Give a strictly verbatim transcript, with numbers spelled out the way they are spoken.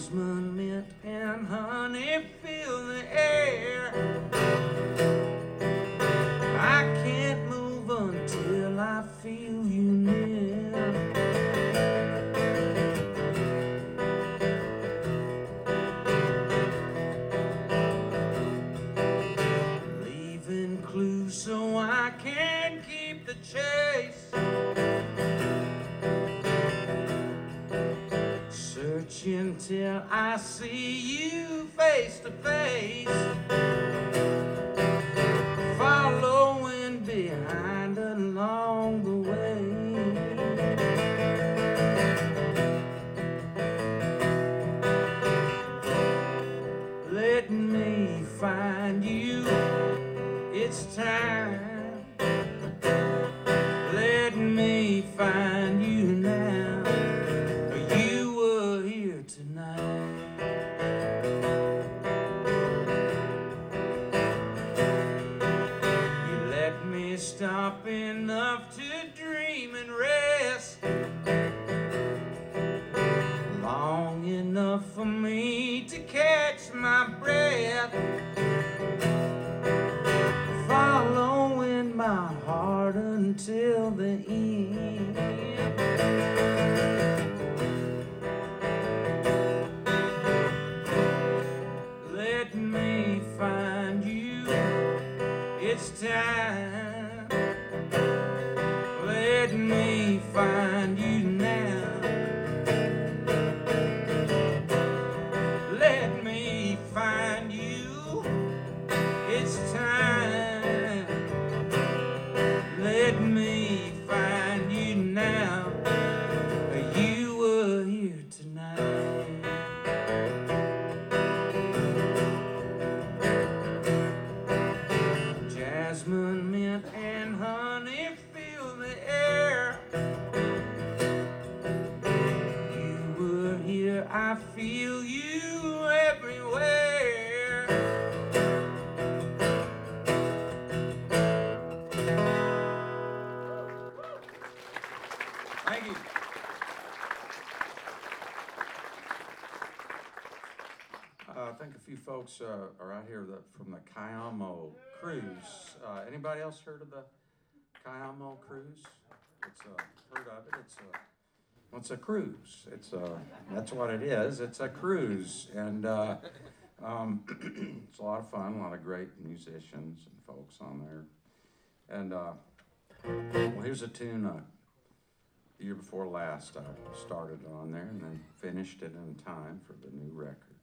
Jasmine, mint, and honey fill the air. I can't move until I feel you near. Leaving clues so I can keep the chase. Searching till I see you face to face. Following behind along the way. Let me find you, it's time. Let me find you now. You were here tonight. You let me stop enough to dream and rest, long enough for me to catch my breath, following my heart until the end. Let me find you, it's time. Let me find you now. Let me find you, it's time. Let me find you now. You were here tonight. Jasmine, mint, and honey fill the air. You were here, I feel you everywhere. Thank you. Uh, I think a few folks uh, are out here that, from the Cayamo Cruise. Uh, anybody else heard of the Cayamo Cruise? It's uh, heard of it. It's a well, it's a cruise. It's a that's what it is. It's a cruise, and uh, um, it's a lot of fun. A lot of great musicians and folks on there. And uh, well, here's a tune. Uh, the year before last, I started on there and then finished it in time for the new record.